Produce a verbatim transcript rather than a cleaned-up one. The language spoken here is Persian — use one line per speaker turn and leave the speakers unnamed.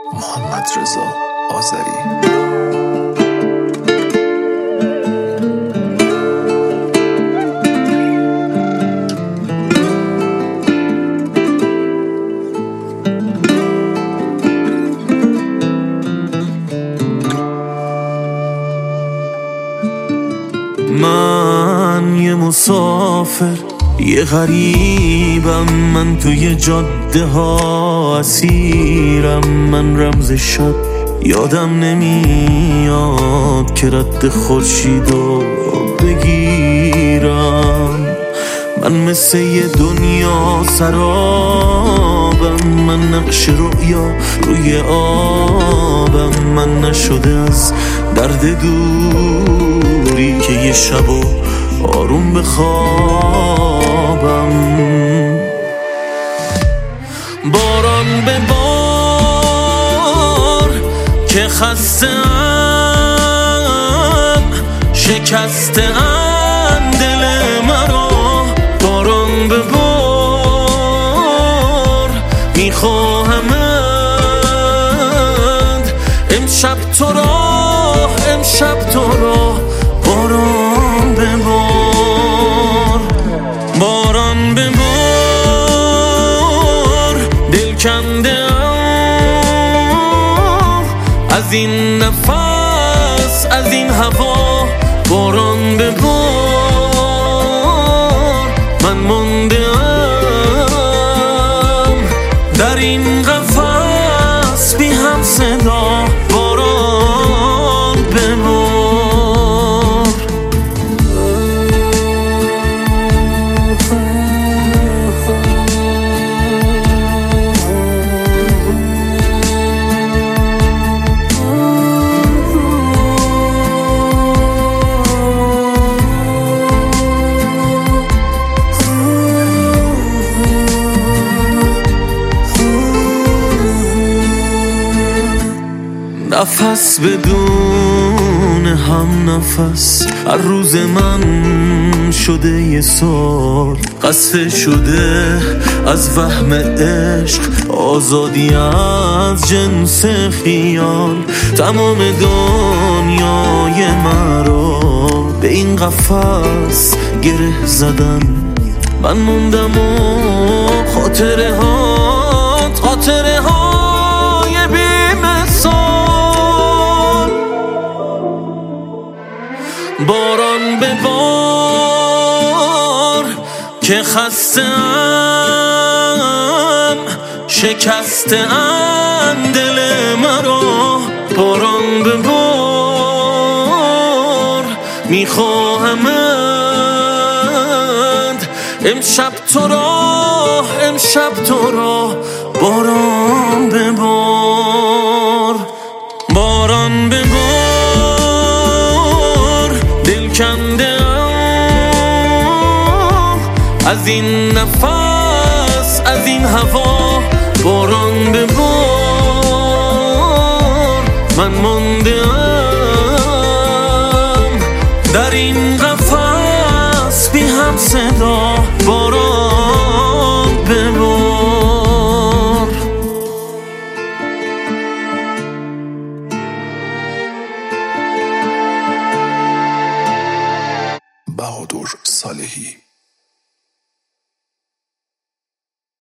محمد رضا آذری.
من یه مسافر، یه غریبم، من توی جاده ها اسیرم. من رمز شب یادم نمیاد که رد خورشیدو بگیرم. من مثل یه دنیا سرابم، من نقش رؤیا روی آبم. من نشده از درد دوری که یه شبو آروم بخوابم. باران به بار که خسته‌ام، شکسته‌ام دل مرا. باران به بار میخواهمت امشب تو را، امشب تو را. باران به بار، باران به بار، دل کنده ام از این نفس، از این هوا. باران به بار، من مانده ام در این قفس بی هم صدا. باران به بار. نفس بدون هم نفس، هر روز من شده یه سال. قصه شده از وهم عشق، آزادی از جنس خیال. تمام دنیای مرا به این قفس گره زدن. من موندم و خاطره هات، خاطره های بی‌مثال. باران به بار که خسته‌ام، شکسته‌ام دل مرا. باران به بار میخواهمت امشب تو را، امشب تو را. باران به بار، باران به بار، کنده ام از این نفس، از این هوا. باران به بار، من